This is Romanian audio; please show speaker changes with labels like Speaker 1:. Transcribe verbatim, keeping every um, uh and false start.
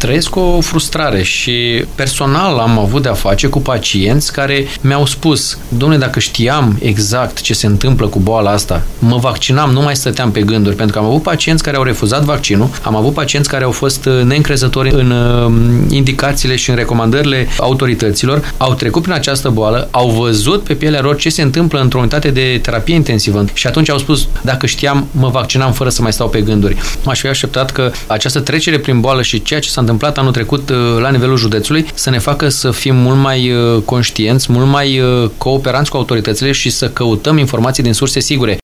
Speaker 1: trăiesc o frustrare și personal am avut de-a face cu pacienți care mi-au spus: dom'le, dacă știam exact ce se întâmplă cu boala asta, mă vaccinam, nu mai stăteam pe gânduri, pentru că am avut pacienți care au refuzat vaccinul, am avut pacienți care au fost neîncrezători în indicațiile și în recomandările autorităților, au trecut prin această boală, au văzut pe pielea lor ce se întâmplă într-o unitate de terapie intensivă și atunci au spus: dacă știam, mă vaccinam fără să mai stau pe gânduri. M-aș fi așteptat că această trecere prin boală și ceea ce s-a întâmplat anul trecut la nivelul județului să ne facă să fim mult mai conștienți, mult mai cooperanți cu autoritățile și să căutăm informații din surse sigure.